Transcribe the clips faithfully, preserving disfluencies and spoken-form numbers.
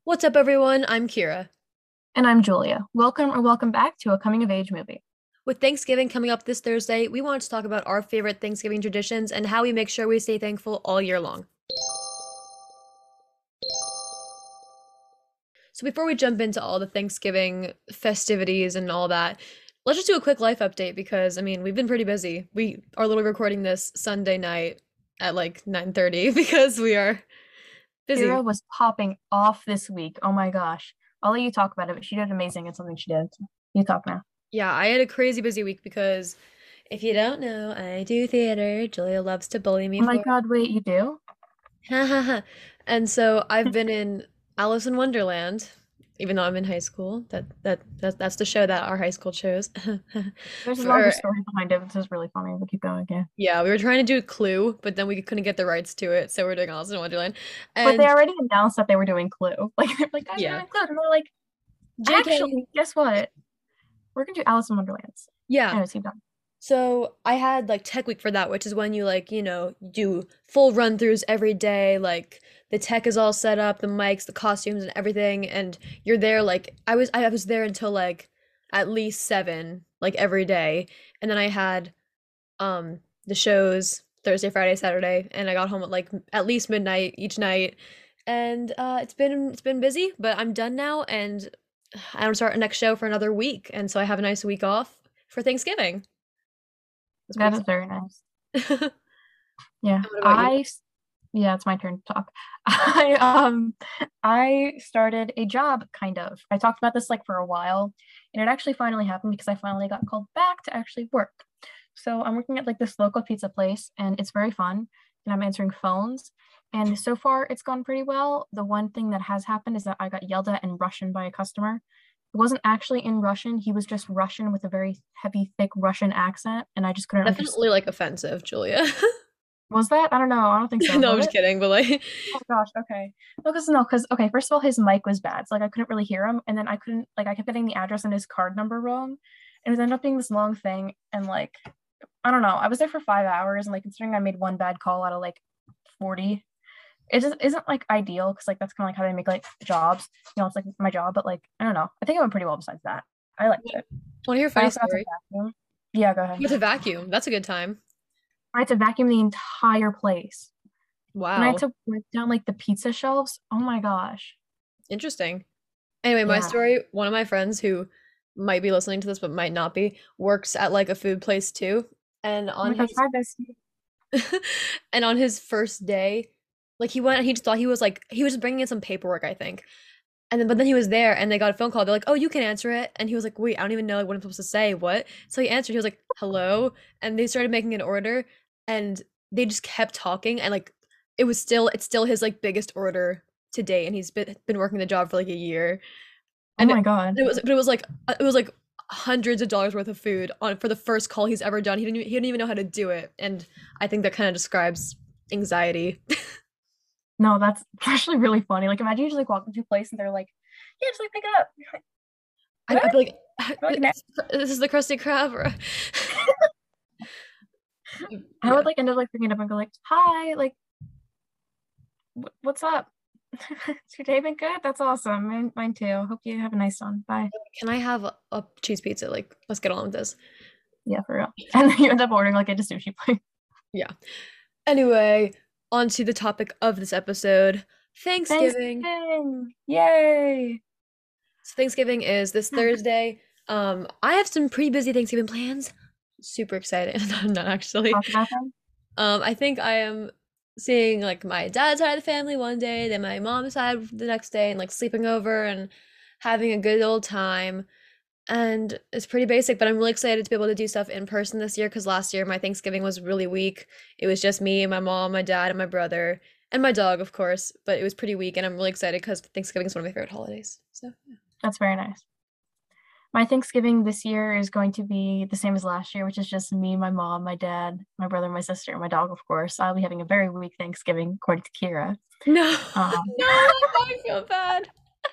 What's up, everyone? I'm Kira. And I'm Julia. Welcome or welcome back to a coming of age movie. With Thanksgiving coming up this Thursday, we wanted to talk about our favorite Thanksgiving traditions and how we make sure we stay thankful all year long. So, before we jump into all the Thanksgiving festivities and all that, let's just do a quick life update because, I mean, we've been pretty busy. We are literally recording this Sunday night at like nine thirty because we are busy. Kira was popping off this week. Oh my gosh. I'll let you talk about it, but she did amazing at something she did. So you talk now. Yeah, I had a crazy busy week because if you don't know, I do theater. Julia loves to bully me Oh my for God, wait, you do? it. And so I've been in Alice in Wonderland, even though I'm in high school. That that, that that's the show that our high school chose. There's a longer For story behind it. This is really funny. We'll keep going, yeah. yeah, we were trying to do Clue, but then we couldn't get the rights to it, so we're doing Alice in Wonderland. But they And already announced that they were doing Clue. Like, they're like, guys, we're yeah, doing Clue. And they're like, J K. actually, guess what? We're gonna do Alice in Wonderland. Yeah. Anyways, keep going. So I had like tech week for that, which is when you like, you know, do full run throughs every day. Like the tech is all set up, the mics, the costumes and everything, and you're there like I was I was there until like at least seven, like every day. And then I had um the shows Thursday, Friday, Saturday, and I got home at like at least midnight each night. And uh it's been it's been busy, but I'm done now and I don't start a next show for another week. And so I have a nice week off for Thanksgiving. It's That pretty is very nice. exciting. Yeah. What about you? I Yeah, it's my turn to talk. I um I started a job kind of. I talked about this like for a while, and it actually finally happened because I finally got called back to actually work. So I'm working at like this local pizza place and it's very fun and I'm answering phones. And so far it's gone pretty well. The one thing that has happened is that I got yelled at in Russian by a customer. It wasn't actually in Russian. He was just Russian with a very heavy, thick Russian accent, and I just couldn't understand. Definitely like offensive, Julia. Was that? I don't know. I don't think so. No, I'm Was just it? kidding, but like Oh gosh, okay. No, because no, because okay, first of all, his mic was bad. So like I couldn't really hear him. And then I couldn't like I kept getting the address and his card number wrong. And it ended up being this long thing. And like, I don't know. I was there for five hours and like considering I made one bad call out of like forty, it just isn't like ideal because like that's kind of like how they make like jobs. You know, it's like my job, but like I don't know. I think it went pretty well besides that. I liked it. want to hear a I funny also got to story? vacuum. Yeah, go ahead. You get to vacuum. That's a good time. I had to vacuum the entire place. And I had Wow. to break down like the pizza shelves. Oh my gosh. Interesting. Anyway, my Yeah. story, one of my friends who might be listening to this but might not be, works at like a food place too. And Oh on my gosh, his hi bestie. and on his first day, like he went and he just thought he was like he was just bringing in some paperwork, I think. And then, but then he was there, and they got a phone call. They're like, "Oh, you can answer it." And he was like, "Wait, I don't even know like, what I'm supposed to say. What?" So he answered. He was like, "Hello," and they started making an order, and they just kept talking, and like, it was still, it's still his like biggest order to date, and he's been been working the job for like a year, Oh and it, my God. it was, but it was like, uh, it was like hundreds of dollars worth of food on for the first call he's ever done. He didn't, he didn't even know how to do it, and I think that kind of describes anxiety. No, that's actually really funny. Like imagine you just like walk into a place and they're like, yeah, just like pick it up. You're like, I'd, what? I'd be like, You're like, "No." "This is the Krusty Krab." Or I yeah. would like end up like picking it up and go like, hi, like, wh- what's up? Has your day been good? That's awesome. Mine, mine too. Hope you have a nice one. Bye. Can I have a, a cheese pizza? Like, let's get on with this. Yeah, for real. And then you end up ordering like at a sushi place. Yeah. Anyway, on to the topic of this episode, Thanksgiving. Thanksgiving. Yay. So Thanksgiving is this Thursday. Um, I have some pretty busy Thanksgiving plans. Super excited. No, not actually. Talk about them. Um, I think I am seeing like my dad's side of the family one day, then my mom's side the next day, and like sleeping over and having a good old time. And it's pretty basic, but I'm really excited to be able to do stuff in person this year because last year my Thanksgiving was really weak. It was just me, my mom, my dad, and my brother, and my dog, of course, but it was pretty weak, and I'm really excited because Thanksgiving is one of my favorite holidays. So, yeah. That's very nice. My Thanksgiving this year is going to be the same as last year, which is just me, my mom, my dad, my brother, my sister, and my dog, of course. I'll be having a very weak Thanksgiving, according to Kira. No, Um, no, I feel bad.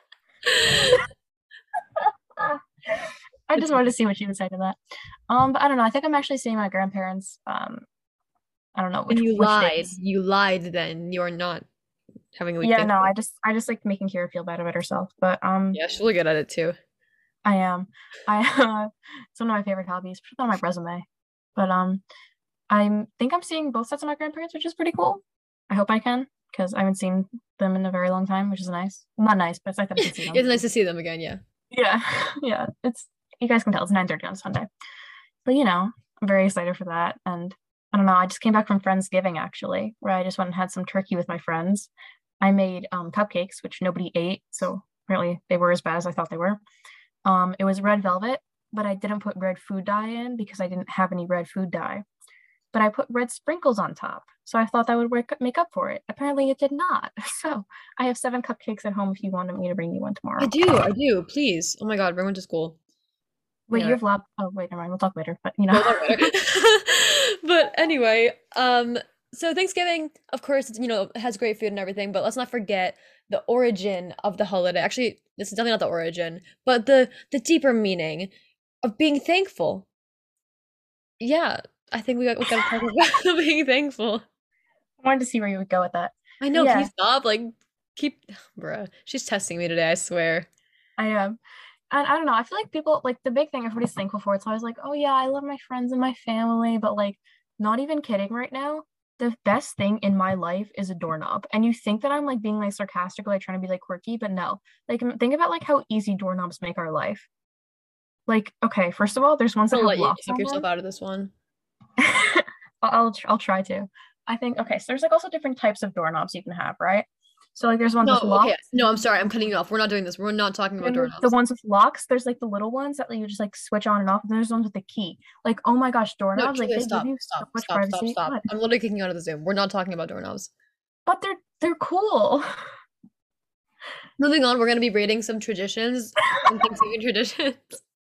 I It's just wanted to see what she would say to that. Um, but I don't know. I think I'm actually seeing my grandparents. Um, I don't know and which you which lied. days. You lied then. You're not. having a weak Yeah, no, Thanksgiving. I just I just like making Kira feel bad about herself. But um Yeah, she's really good at it too. I am. I uh, it's one of my favorite hobbies. Put it on my resume. But um I think I'm seeing both sets of my grandparents, which is pretty cool. I hope I can, because I haven't seen them in a very long time, which is nice. Not nice, but it's nice that I can see them. It's nice to see them again, yeah. Yeah, yeah. It's you guys can tell it's nine thirty on Sunday. But you know, I'm very excited for that. And I don't know, I just came back from Friendsgiving actually, where I just went and had some turkey with my friends. I made um, cupcakes, which nobody ate, so apparently they were as bad as I thought they were. Um, it was red velvet, but I didn't put red food dye in because I didn't have any red food dye. But I put red sprinkles on top, so I thought that would work, make up for it. Apparently, it did not. So I have seven cupcakes at home if you wanted me to bring you one I tomorrow. do, I do, please. Oh my God, bring one to school. Wait, you Yeah. have lab? Oh, wait, never mind. We'll talk later. But you know, We'll talk later. But anyway, um, so Thanksgiving, of course, it's, you know, has great food and everything, but let's not forget the origin of the holiday. Actually, this is definitely not the origin, but the the deeper meaning of being thankful. Yeah, I think we got we gotta talk about being thankful. I wanted to see where you would go with that. I But know, can you yeah, stop? Like, keep, bruh. She's testing me today, I swear. I am. And I don't know. I feel like people like the big thing everybody's thankful for. It's always like, oh yeah, I love my friends and my family, but like, not even kidding right now. The best thing in my life is a doorknob. And you think that I'm like being like sarcastic, like trying to be like quirky, but no. Like think about like how easy doorknobs make our life. Like, okay, first of all, there's ones I'm that gonna have let you locks talk on yourself them. out of this one. I'll I'll try to. I think okay, so there's like also different types of doorknobs you can have, right? So like there's ones No, with okay. locks. No, I'm sorry. I'm cutting you off. We're not doing this. We're not talking about And then the doorknobs. ones with locks, there's like the little ones that you just like switch on and off. And there's ones with the key. Like, oh my gosh, No, doorknobs, like Julia, they give stop, you so stop, much stop, stop, privacy. stop. What? I'm literally kicking you out of the Zoom. We're not talking about doorknobs. But they're they're cool. Moving on, we're gonna be rating some traditions, some Thanksgiving traditions.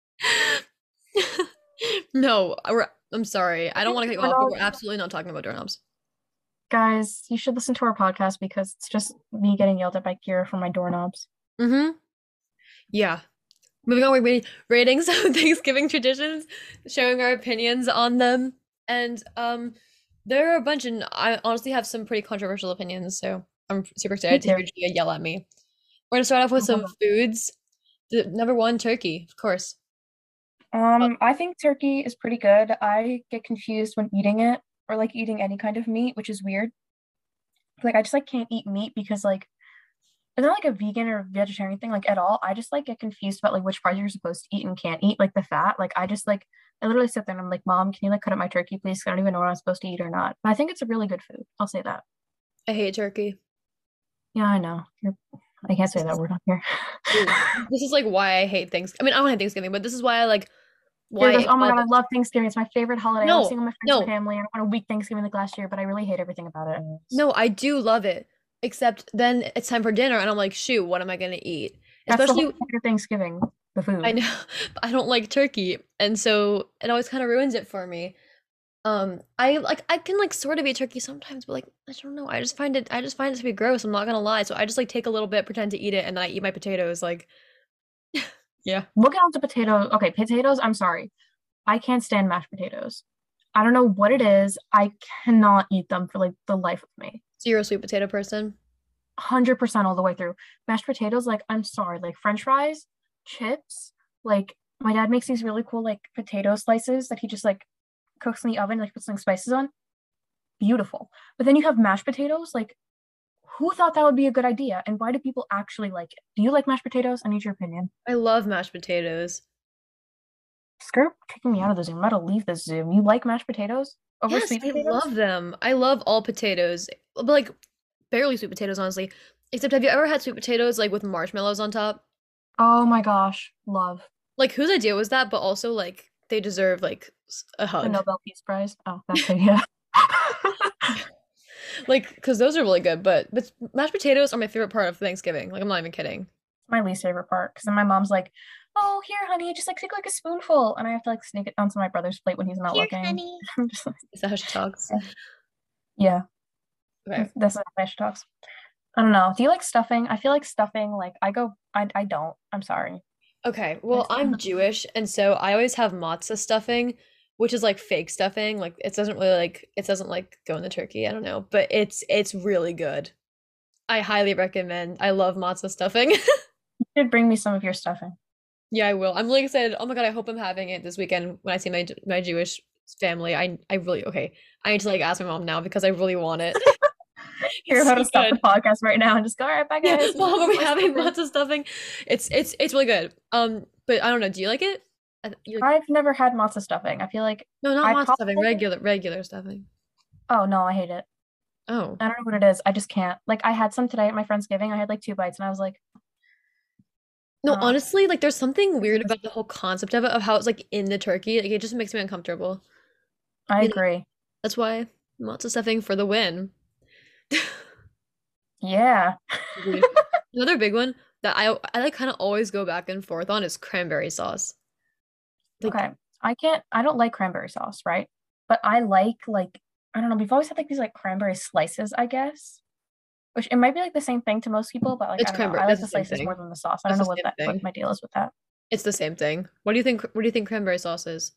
No, we're, I'm sorry. I I don't think want to cut you off, but we're doorknobs, absolutely not talking about doorknobs. guys, you should listen to our podcast because it's just me getting yelled at by Kira for my doorknobs. Mm-hmm. Yeah. Moving on, we're rating, rating some Thanksgiving traditions, showing our opinions on them. And um, there are a bunch, and I honestly have some pretty controversial opinions, so I'm super Me excited to too. hear Gia yell at me. We're gonna start off with some foods. The, number one, turkey, of course. Um, I think turkey is pretty good. I get confused when eating it or like eating any kind of meat, which is weird. Like I just like can't eat meat because like it's not like a vegan or vegetarian thing like at all. I just like get confused about like which parts you're supposed to eat and can't eat, like the fat. Like I just like I literally sit there and I'm like, Mom, can you like cut up my turkey, please? 'Cause I don't even know what I'm supposed to eat or not. But I think it's a really good food. I'll say that. I hate turkey. Yeah, I know. You're I can't say This that is word on here. this is like why I hate things. I mean, I don't hate Thanksgiving, but this is why I like Kira why goes, it oh my God, I bothers. love Thanksgiving. It's my favorite holiday. I love No, seeing all my friends and no, family. I don't want a weak Thanksgiving like last year, but I really hate everything about it. no, I do love it. Except then it's time for dinner, and I'm like, shoot, what am I gonna eat? That's the whole Especially, point of Thanksgiving, the I food. know, but I don't like turkey, and so it always kind of ruins it for me. Um, I like I can like sort of eat turkey sometimes, but like I don't know. I just find it I just find it to be gross. I'm not gonna lie. So I just like take a little bit, pretend to eat it, and then I eat my potatoes. Like, yeah, We'll get on to potatoes. Okay, potatoes, I'm sorry. I can't stand mashed potatoes. I don't know what it is. I cannot eat them for like the life of me. so you're a sweet potato person. one hundred percent all the way through. Mashed potatoes, like, I'm sorry, like French fries, chips, like, my dad makes these really cool, like, potato slices that he just, like, cooks in the oven, like, puts some spices on. Beautiful. But then you have mashed potatoes, like, who thought that would be a good idea? And why do people actually like it? Do you like mashed potatoes? I need your opinion. I love mashed potatoes. Skirt kicking me out of the Zoom. I'm about to leave this Zoom. You like mashed potatoes over Yes, sweet I potatoes? love them. I love all potatoes, but like barely sweet potatoes, honestly. Except, have you ever had sweet potatoes like with marshmallows on top? Oh my gosh, love. Like, whose idea was that? But also, like, they deserve like s- a The hug. Nobel Peace Prize. Oh, that's it, yeah. Like, because those are really good. But but mashed potatoes are my favorite part of Thanksgiving. Like, I'm not even kidding. My least favorite part. Because then my mom's like, oh, here, honey, just like take like a spoonful. And I have to like sneak it onto my brother's plate when he's not Here, looking. honey. I'm just like, Is that how she talks? yeah, Okay. this is how she talks. I don't know. Do you like stuffing? I feel like stuffing, like I go, I, I don't. I'm sorry. Okay. I Well, I'm Jewish, and so I always have matzah stuffing, which is like fake stuffing. Like, it doesn't really like it doesn't like go in the turkey. I don't know, but it's it's really good. I highly recommend. I love matzo stuffing. You should bring me some of your stuffing. Yeah, I will. I'm really excited. Oh my God, I hope I'm having it this weekend when I see my my Jewish family. I I really okay. I need to like ask my mom now because I really want it. You're It's about so to stop the good. podcast right now and just go, all right, bye Yeah, guys. Mom, are we My having stuffing. matzo stuffing? It's it's it's really good. Um, but I don't know. Do you like it? I, th- you like I've never had matzo stuffing. I feel like no, not I matzo probably stuffing. Regular regular stuffing. oh no, I hate it. Oh. I don't know what it is. I just can't. Like I had some today at my Friendsgiving. I had like two bites and I was like, No, oh, honestly, like there's something this weird is about the whole concept of it, of how it's like in the turkey. Like it just makes me uncomfortable. I You know, agree. that's why matzo stuffing for the win. Yeah. Agreed. Another big one that I I like kind of always go back and forth on is cranberry sauce. Like Okay. I can't I don't like cranberry sauce, right? But I like like I don't know, we've always had like these like cranberry slices, I guess. Which it might be like the same thing to most people, but like I it's don't know. cranberry. I That's like the the same slices more thing. than the sauce. I don't That's the know what same that what thing. my deal is with that. It's the same thing. What do you think? What do you think cranberry sauce is?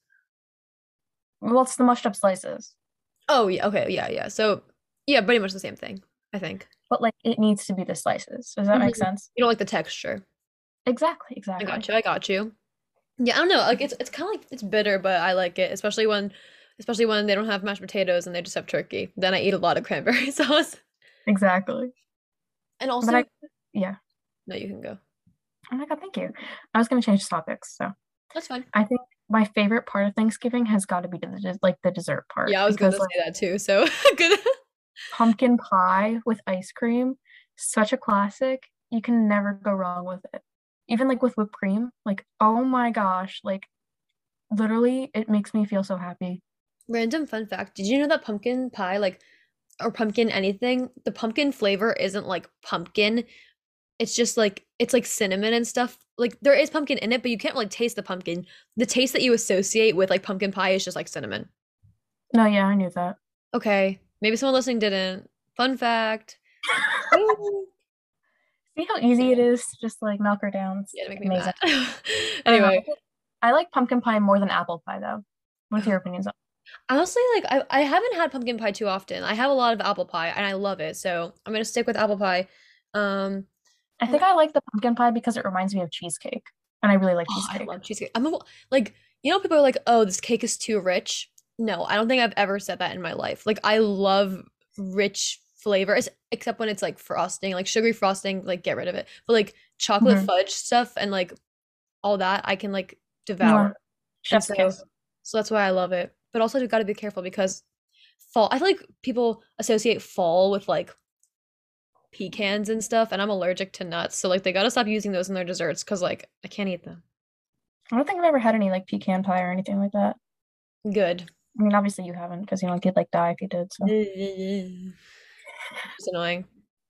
Well, it's the mushed up slices, Oh yeah, okay, yeah, yeah. So yeah, pretty much the same thing, I think. but like it needs to be the slices. Does that Mhm. make sense? You don't like the texture. Exactly, I got exactly. you. I got you. Yeah, I don't know. Like it's it's kind of like it's bitter, but I like it, especially when especially when they don't have mashed potatoes and they just have turkey. Then I eat a lot of cranberry sauce. Exactly. And But also, I yeah. no, you can go. Oh my God, thank you. I was gonna change topics, so That's fine. I think my favorite part of Thanksgiving has got to be the des- like the dessert part Yeah, I was because gonna like say that too. So good. pumpkin pie with ice cream, such a classic. You can never go wrong with it. Even like with whipped cream, like oh my gosh, like literally it makes me feel so happy. Random fun fact. Did you know that pumpkin pie, like, or pumpkin anything, the pumpkin flavor isn't like pumpkin. It's just like it's like cinnamon and stuff. Like there is pumpkin in it, but you can't like taste the pumpkin. The taste that you associate with like pumpkin pie is just like cinnamon. No, yeah, I knew that. Okay, maybe someone listening didn't. Fun fact. Woo! See how easy it is to just like knock her down. It's Yeah, to make me amazing. mad. I don't know. Anyway, I think I like pumpkin pie more than apple pie though. What's your opinions on? honestly, like I I haven't had pumpkin pie too often. I have a lot of apple pie and I love it, so I'm gonna stick with apple pie. Um, I and think I like the pumpkin pie because it reminds me of cheesecake, and I really like oh, I cheesecake. love cheesecake. I'm a, like, you know, people are like, "Oh, this cake is too rich." No, I don't think I've ever said that in my life. Like, I love rich flavors, except when it's like frosting, like sugary frosting, like get rid of it. But like chocolate Hmm. fudge stuff and like all that, I can like devour. Mwah. And Chef's so, kiss. so that's why I love it. But also, you got to be careful because fall. I feel like people associate fall with like pecans and stuff, and I'm allergic to nuts, so like they gotta stop using those in their desserts because like I can't eat them. I don't think I've ever had any like pecan pie or anything like that. Good. I mean, obviously you haven't because you know you'd like die if you did. So. It's annoying.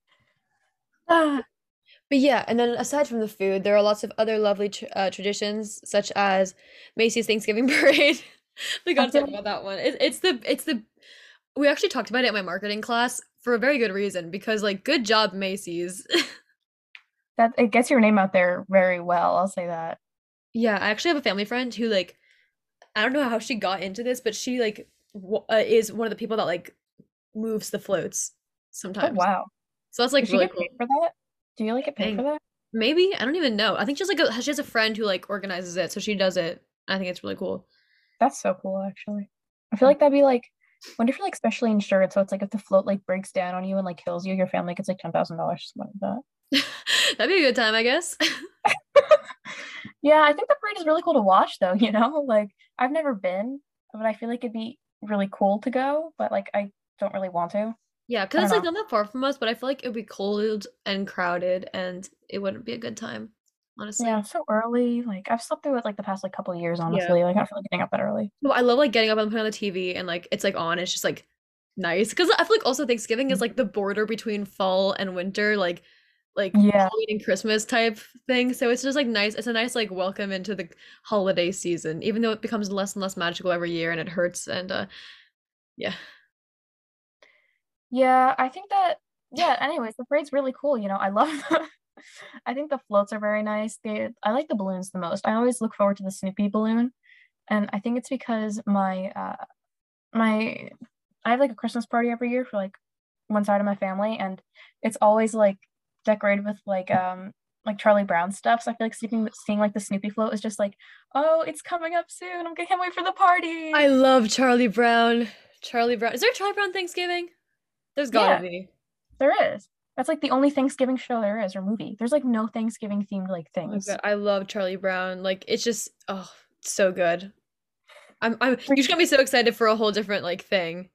Ah, But yeah, and then aside from the food, there are lots of other lovely tr uh, traditions, such as Macy's Thanksgiving Parade. We I gotta feel talk like about that one. It, it's the it's the we actually talked about it in my marketing class for a very good reason because like good job Macy's. that it gets your name out there very well. I'll say that. Yeah, I actually have a family friend who like I don't know how she got into this, but she like w uh, is one of the people that like moves the floats Oh sometimes. wow. So that's like Does she really get paid cool. for that? Do you like get paid for Dang. that? Maybe I don't even know. I think she has like a she has a friend who like organizes it, so she does it. I think it's really cool. That's so cool, actually. I feel like that'd be like, wonder if you're like specially insured, so it's like if the float like breaks down on you and like kills you, your family gets like ten thousand dollars, something like That'd be a good time, I guess. that. Yeah, I think the parade is really cool to watch, though. You know, like I've never been, but I feel like it'd be really cool to go, but like I don't really want to. Yeah, I because don't it's like know. not that far from us, but I feel like it would be cold and crowded, and it wouldn't be a good time, Yeah, honestly. so early. Like I've slept through it like the past like couple of years, Yeah. honestly. Like I don't feel like getting up that early. No, I love like getting up and putting on the T V and like it's like on. It's just like nice because I feel like also Thanksgiving is like the border between fall and winter, like like Yeah. Halloween and Christmas type thing. So it's just like nice. It's a nice like welcome into the holiday season, even though it becomes less and less magical every year and it hurts. And uh yeah. Yeah, I think that yeah, anyways, the parade's really cool, you know. I love the I think the floats are very nice. They I like the balloons the most. I always look forward to the Snoopy balloon, and I think it's because my uh my I have like a Christmas party every year for like one side of my family, and it's always like decorated with like um like Charlie Brown stuff. So I feel like seeing seeing like the Snoopy float is just like, oh, it's coming up soon. I'm gonna can't wait for the I party. love Charlie Brown. Charlie Brown. Is there a Charlie Brown Thanksgiving? There's gotta Yeah, be. there is. That's like the only Thanksgiving show there is or movie. There's like no Thanksgiving themed like Oh my things. God, I love Charlie Brown. Like it's just oh, so good. I'm I'm you Like, just got me so excited for a whole different like thing.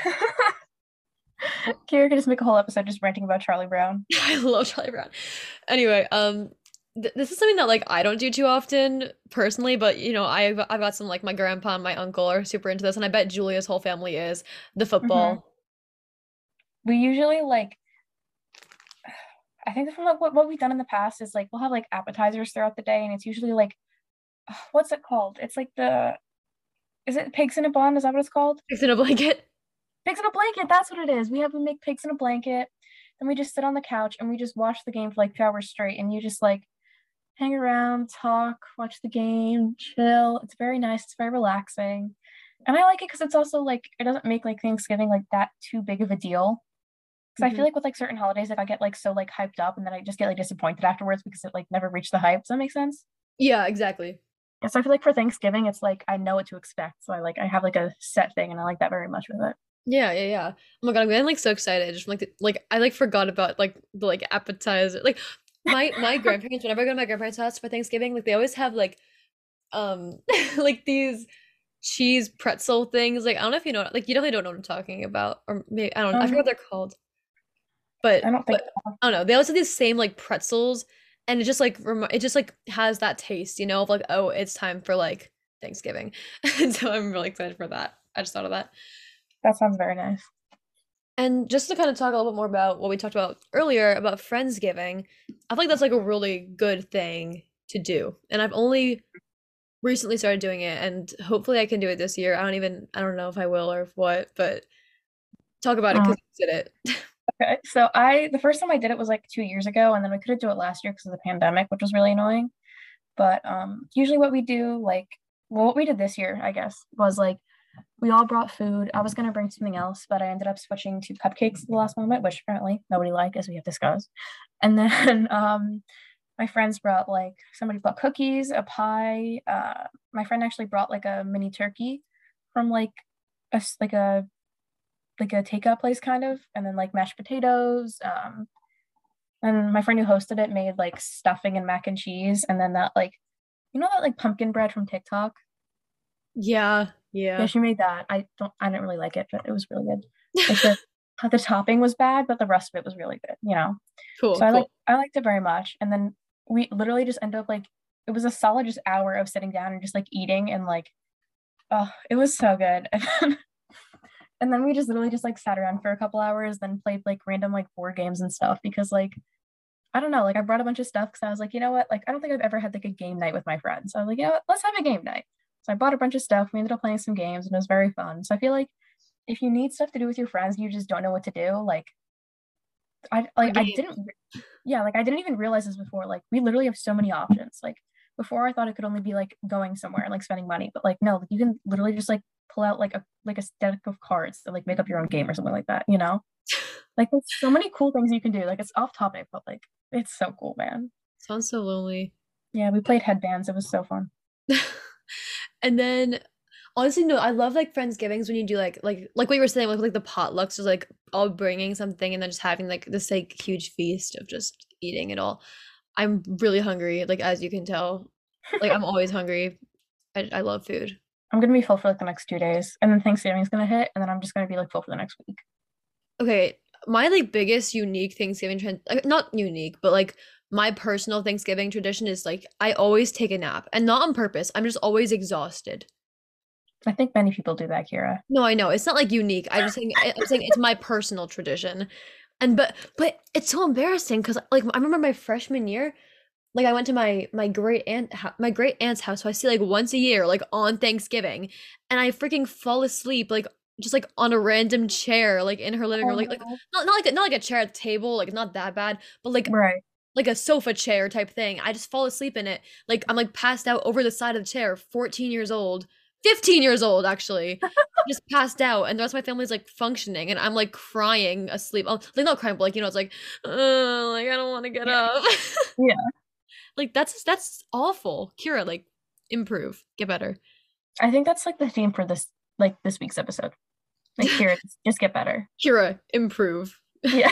Kira could just make a whole episode just ranting about Charlie Brown. I love Charlie Brown. Anyway, um th this is something that like I don't do too often personally, but you know, I've I've got some like my grandpa and my uncle are super into this, and I bet Julia's whole family is the Hmm. football. We usually like I think from like what, what we've done in the past is like we'll have like appetizers throughout the day, and it's usually like what's it called? It's like the is it pigs in a bun? Is that what it's called? Fix in a blanket. Pigs in a blanket. That's what it is. We have we make pigs in a blanket, then we just sit on the couch and we just watch the game for like two hours straight, and you just like hang around, talk, watch the game, chill. It's very nice. It's very relaxing, and I like it because it's also like it doesn't make like Thanksgiving like that too big of a deal. Because I feel Mhm. like with like certain holidays, like I get like so like hyped up, and then I just get like disappointed afterwards because it like never reached the hype. Does that make sense? Yeah, exactly. Yeah, so I feel like for Thanksgiving, it's like I know what to expect. So I like I have like a set thing, and I like that very much with it. Yeah, yeah, yeah. Oh my God, I'm getting like so excited. Just from, like the, like I like forgot about like the like appetizer. Like my my grandparents, whenever I go to my grandparents' house for Thanksgiving, like they always have like um like these cheese pretzel things. Like I don't know if you know, like you definitely don't know what I'm talking about, or maybe I don't. I forget what Um, they're called, but I don't think but I don't know. They always have these same like pretzels, and it just like rem it just like has that taste, you know, of like oh, it's time for like Thanksgiving, and so I'm really excited for that. I just thought of that. that sounds very nice. And just to kind of talk a little bit more about what we talked about earlier about Friendsgiving, I feel like that's like a really good thing to do. And I've only recently started doing it, and hopefully I can do it this year. I don't even, I don't know if I will or if what, but talk about it Mm, because you did it. okay, so I the first time I did it was like two years ago, and then we couldn't do it last year because of the pandemic, which was really annoying. But um, usually what we do, like, well, what we did this year, I guess, was like we all brought food. I was gonna bring something else, but I ended up switching to cupcakes at the last moment, which apparently nobody liked, as we have discussed. And then um, my friends brought like somebody brought cookies, a pie. Uh, my friend actually brought like a mini turkey from like a s- like a like a takeout place kind of, and then like mashed potatoes. Um, and my friend who hosted it made like stuffing and mac and cheese, and then that like you know that like pumpkin bread from TikTok. Yeah, Yeah, yeah. she made that. I don't. I didn't really like it, but it was really good. Like the the topping was bad, but the rest of it was really good. You know. Cool, So I like cool. I liked it very much. And then we literally just ended up like it was a solid just hour of sitting down and just like eating and like oh it was so good. And then, and then we just literally just like sat around for a couple hours, then played like random like board games and stuff because like I don't know, like I brought a bunch of stuff because I was like, you know what, like I don't think I've ever had like a game night with my friends. So I was like, you know what, let's have a game night. So I bought a bunch of stuff. We ended up playing some games and it was very fun. So I feel like if you need stuff to do with your friends and you just don't know what to do, like I A like I game. didn't yeah, like I didn't even realize this before. Like we literally have so many options. Like before I thought it could only be like going somewhere and like spending money, but like no, like you can literally just like pull out like a like a deck of cards to like make up your own game or something like that, you know? Like there's so many cool things you can do. Like it's off topic, but like it's so cool, man. Sounds so lonely. Yeah, we played headbands. It was so fun. And then honestly, no, I love like Friendsgivings when you do like like like what you were saying, like like the potlucks, just like all bringing something and then just having like this like huge feast of just eating it all. I'm really hungry, like as you can tell. Like I'm always hungry. I I love food. I'm gonna be full for like the next two days, and then Thanksgiving's gonna hit, and then I'm just gonna be like full for the next week. Okay, my like biggest unique Thanksgiving trend, like, not unique, but like my personal Thanksgiving tradition is like I always take a nap and not on purpose. I'm just always exhausted. I think many people do that, Kira. No, I know. It's not like unique. I just think I'm saying it's my personal tradition. And but but it's so embarrassing because like I remember my freshman year, like I went to my my great aunt my great aunt's house, so I see like once a year, like on Thanksgiving, and I freaking fall asleep like just like on a random chair, like in her living room, Oh like like no. not not like a, not like a chair at the table, like not that bad, but like Right. like a sofa chair type thing. I just fall asleep in it. Like I'm like passed out over the side of the chair, fourteen years old, fifteen years old actually. just passed out, and the rest of my family's like functioning, and I'm like crying asleep. Oh, like not crying, but like you know, it's like, uh, like I don't want to get Yeah. up. Yeah. Like that's that's awful. Kira, like improve, get better. I think that's like the theme for this like this week's episode. Like here, just, just get better. Kira, improve. Yeah.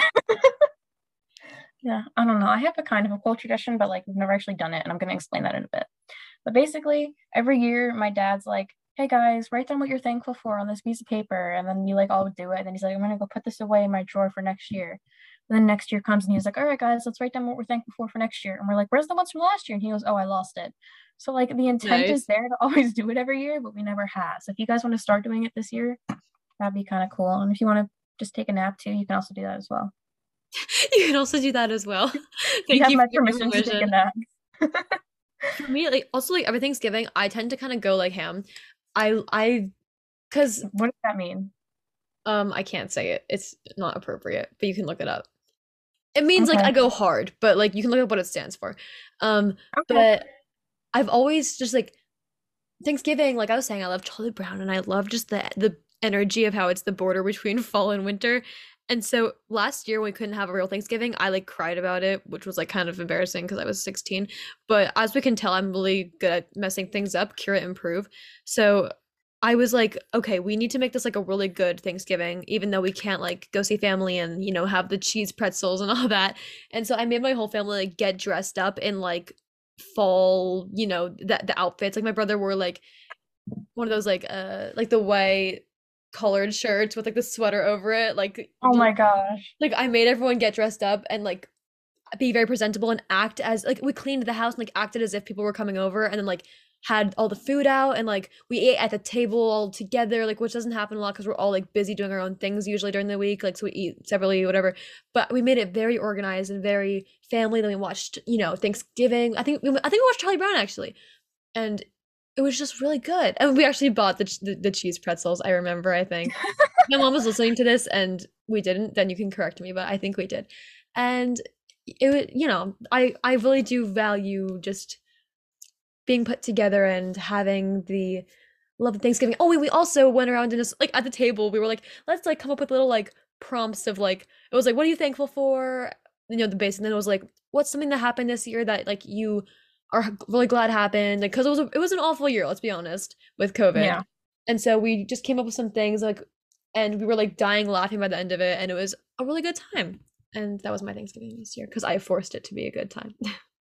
Yeah. I don't know. I have a kind of a cool tradition, but like we've never actually done it, and I'm gonna explain that in a bit. But basically, every year my dad's like, "Hey guys, write down what you're thankful for on this piece of paper," and then you like all do it. And then he's like, "I'm gonna go put this away in my drawer for next year." And then next year comes and he's like, "All right, guys, let's write down what we're thankful for for next year." And we're like, "Where's the ones from last year?" And he goes, "Oh, I lost it." So like the intent is Nice. there to always do it every year, but we never have. So if you guys want to start doing it this year, that'd be kind of cool. And if you want to just take a nap too, you can also do that as well. You can also do that as well. You Thank have you for my your permission to take a permission. nap. For me, like also like every Thanksgiving, I tend to kind of go like ham. I I because What does that mean? um I can't say it. It's not appropriate, but you can look it up. It means like Okay. I go hard, but like you can look up what it stands for. Um, Okay. but I've always just like Thanksgiving, like I was saying, I love Charlie Brown and I love just the the energy of how it's the border between fall and winter. And so last year when we couldn't have a real Thanksgiving, I like cried about it, which was like kind of embarrassing because I was sixteen. But as we can tell, I'm really good at messing things up, cure it, improve. So I was like, okay, we need to make this like a really good Thanksgiving, even though we can't like go see family and, you know, have the cheese pretzels and all that. And so I made my whole family like get dressed up in like fall, you know, the the outfits. Like my brother wore like one of those like uh like the white colored shirts with like the sweater over it. Like Oh just, my gosh. like I made everyone get dressed up and like be very presentable and act as like we cleaned the house and like acted as if people were coming over and then like had all the food out and like we ate at the table all together, like which doesn't happen a lot because we're all like busy doing our own things usually during the week, like so we eat separately whatever, but we made it very organized and very family. Then we watched, you know, Thanksgiving. I think we, I think we watched Charlie Brown actually, and it was just really good. And we actually bought the the, the cheese pretzels. I remember. I think my mom was listening to this, and we didn't. Then you can correct me, but I think we did. And it was, you know, I I really do value just being put together and having the love of Thanksgiving. Oh, we we also went around and just like at the table, we were like, let's like come up with little like prompts of like it was like, what are you thankful for? You know, the base, and then it was like, what's something that happened this year that like you are really glad happened? Like, because it was a, it was an awful year, let's be honest, with COVID. Yeah. And so we just came up with some things like, and we were like dying laughing by the end of it, and it was a really good time. And that was my Thanksgiving this year because I forced it to be a good time.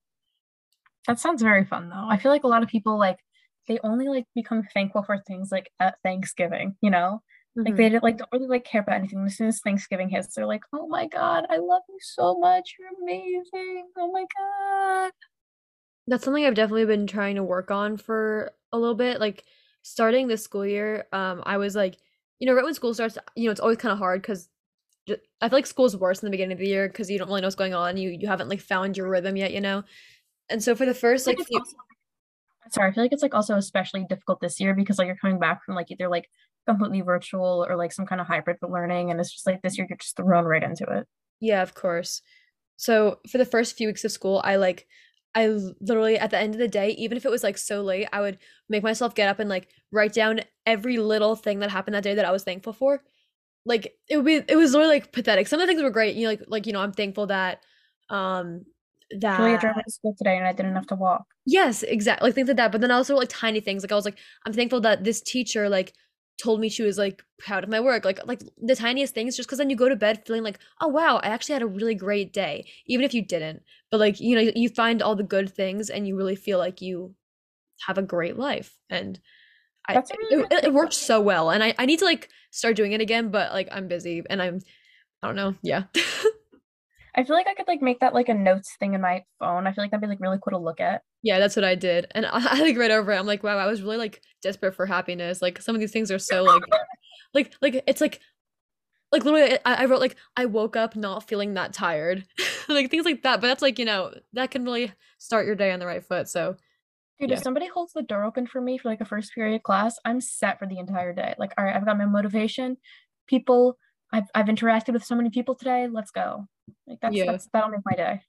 That sounds very fun though. I feel like a lot of people like they only like become thankful for things like at Thanksgiving, you know? Like Mhm. they didn't like don't really like care about anything. As soon as Thanksgiving hits, they're like, "Oh my God, I love you so much. You're amazing. Oh my God." That's something I've definitely been trying to work on for a little bit. Like starting this school year, um, I was like, you know, right when school starts, you know, it's always kind of hard because I feel like school's worse in the beginning of the year because you don't really know what's going on. You you haven't like found your rhythm yet, you know. And so for the first Like like it's few, also sorry, I feel like it's like also especially difficult this year because like you're coming back from like either like completely virtual or like some kind of hybrid learning, and it's just like this year you're just thrown right into it. yeah, of course. So for the first few weeks of school, I like I l- literally at the end of the day, even if it was like so late, I would make myself get up and like write down every little thing that happened that day that I was thankful for. Like it would be it was literally like pathetic. Some of the things were great, you know, like like you know, I'm thankful that um Julia that drove me to school today and I didn't have to walk. yes, exactly, like things like that. But then also like tiny things. Like I was like, I'm thankful that this teacher like told me she was like proud of my work. Like like the tiniest things, just because then you go to bed feeling like, oh wow, I actually had a really great day, even if you didn't. But like you know, you find all the good things and you really feel like you have a great life. And I That's a really it, good it thing. it worked so well. And I I need to like start doing it again, but like I'm busy and I'm I don't know. Yeah. I feel like I could like make that like a notes thing in my phone. I feel like that'd be like really cool to look at. Yeah, that's what I did. And I, I like read over it. I'm like, wow, I was really like desperate for happiness. Like some of these things are so like like like it's like like literally I, I wrote like I woke up not feeling that tired. Like things like that. But that's like, you know, that can really start your day on the right foot. So Dude, if yeah. somebody holds the door open for me for like a first period class, I'm set for the entire day. Like, all right, I've got my motivation. People, I've I've interacted with so many people today. Let's go. Like that's Yeah. that's that'll make my day.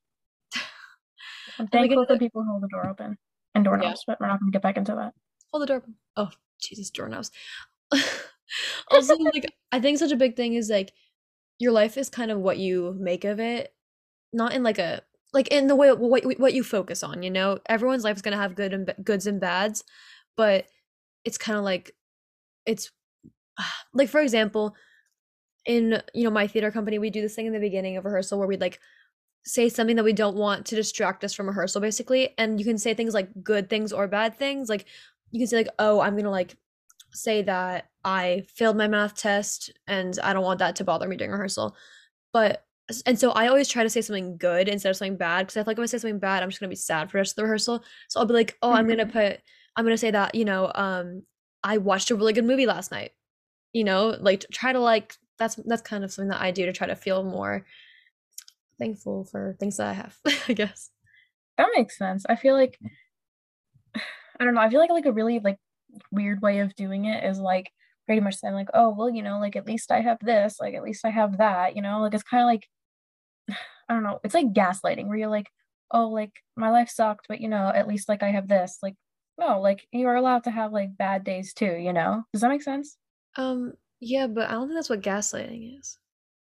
I'm And like thankful for another people who hold the door open and yeah. doorknobs, but we're not gonna get back into that. Hold the door. Oh, Jesus, doorknobs. Also, like, I think such a big thing is like your life is kind of what you make of it, not in like a like in the way what what you focus on, you know? Everyone's life is gonna have good and b- goods and bads, but it's kind of like it's like for example, in you know my theater company, we do this thing in the beginning of rehearsal where we'd like say something that we don't want to distract us from rehearsal basically, and you can say things like good things or bad things. Like you can say like, "Oh, I'm gonna like say that I failed my math test and I don't want that to bother me during rehearsal." But and so I always try to say something good instead of something bad because I feel like if I say something bad, I'm just gonna be sad for the rest of the rehearsal. So I'll be like, "Oh, I'm gonna Mhm. put I'm gonna say that, you know, um, I watched a really good movie last night." You know, like to try to like that's that's kind of something that I do to try to feel more thankful for things that I have, I guess. That makes sense. I feel like I don't know. I feel like like a really like weird way of doing it is like pretty much saying like, oh well, you know, like at least I have this, like at least I have that, you know, like it's kind of like I don't know. It's like gaslighting where you're like, oh, like my life sucked, but you know, at least like I have this. Like, no, like you are allowed to have like bad days too, you know? Does that make sense? Um, yeah, but I don't think that's what gaslighting is.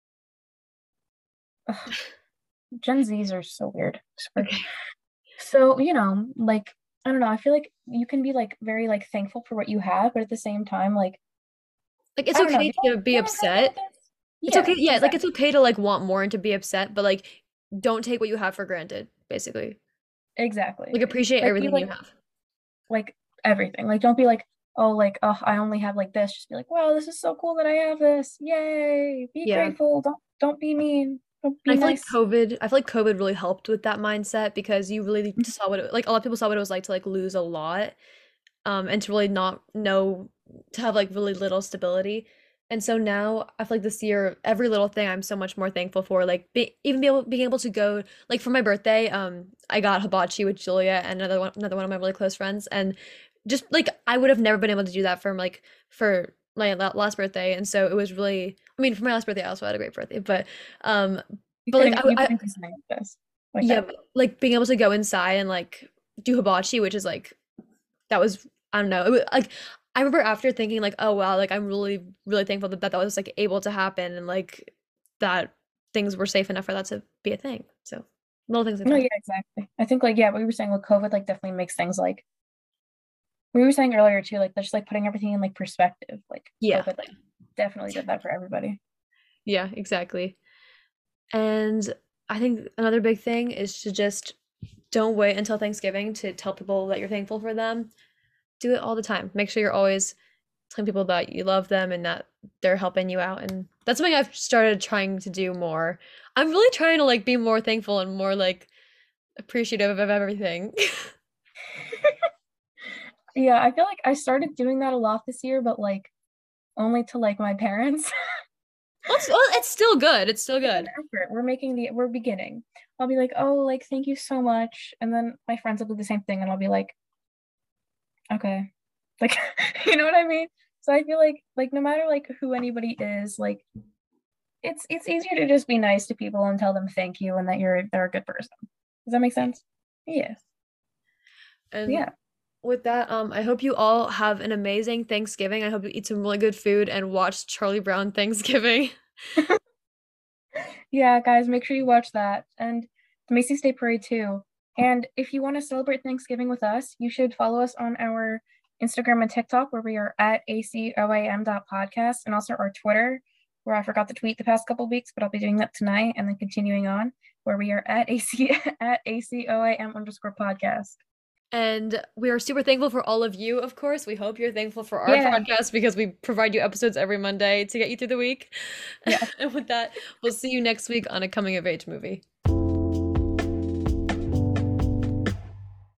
Ugh, Gen Zs are so weird. Sorry. Okay. So, you know, like I don't know, I feel like you can be like very like thankful for what you have, but at the same time, like Like it's I don't know, do okay you know, to do be you know what I'm trying to go with upset. this? It's okay, Yeah, yeah, like it's exactly. okay to like want more and to be upset, but like don't take what you have for granted, basically. Exactly. Like appreciate Like be everything you like have. like everything. Like don't be like, oh, like, oh, I only have like this. Just be like, wow, this is so cool that I have this. Yay. Be Yeah. grateful. Don't don't be mean. Don't be And I feel like nice. COVID, I feel like COVID really helped with that mindset because you really saw what it, like a lot of people saw what it was like to like lose a lot, um, and to really not know to have like really little stability. And so now I feel like this year, every little thing I'm so much more thankful for. Like be, even be able, being able to go like for my birthday, um, I got hibachi with Julia and another one, another one of my really close friends, and just like I would have never been able to do that for like for my la- last birthday. And so it was really, I mean, for my last birthday, I also had a great birthday, but um, You but like couldn't I, you I couldn't do something like this. Like yeah, that. but, like being able to go inside and like do hibachi, which is like that was I don't know. It was, like I remember after thinking like, oh wow, like I'm really really thankful that that, that was like able to happen and like that things were safe enough for that to be a thing. So little things like No, that. yeah, exactly. I think like yeah, what you were saying with COVID like definitely makes things like we were saying earlier too, like just like putting everything in like perspective. Like Yeah. COVID like definitely did that for everybody. Yeah, exactly. And I think another big thing is to just don't wait until Thanksgiving to tell people that you're thankful for them. Do it all the time. Make sure you're always telling people that you love them and that they're helping you out. And that's something I've started trying to do more. I'm really trying to like be more thankful and more like appreciative of everything. Yeah, I feel like I started doing that a lot this year, but like only to like my parents. Well, it's, well, it's still good. It's still It's an good. effort. We're making the we're beginning. I'll be like, oh, like thank you so much. And then my friends will do the same thing and I'll be like, okay. Like you know what I mean? So I feel like like no matter like who anybody is, like it's it's easier to just be nice to people and tell them thank you and that you're they're a good person. Does that make Yeah. sense? Yeah. And Yeah. with that, um, I hope you all have an amazing Thanksgiving. I hope you eat some really good food and watch Charlie Brown Thanksgiving. Yeah, guys, make sure you watch that. And the Macy's Day Parade too. And if you want to celebrate Thanksgiving with us, you should follow us on our Instagram and TikTok where we are at A C O A M dot podcast and also our Twitter where I forgot to tweet the past couple of weeks, but I'll be doing that tonight and then continuing on where we are at AC at A C O A M underscore podcast. And we are super thankful for all of you, of course. We hope you're thankful for our Yeah. podcast because we provide you episodes every Monday to get you through the week. Yeah. And with that, we'll see you next week on a coming of age movie.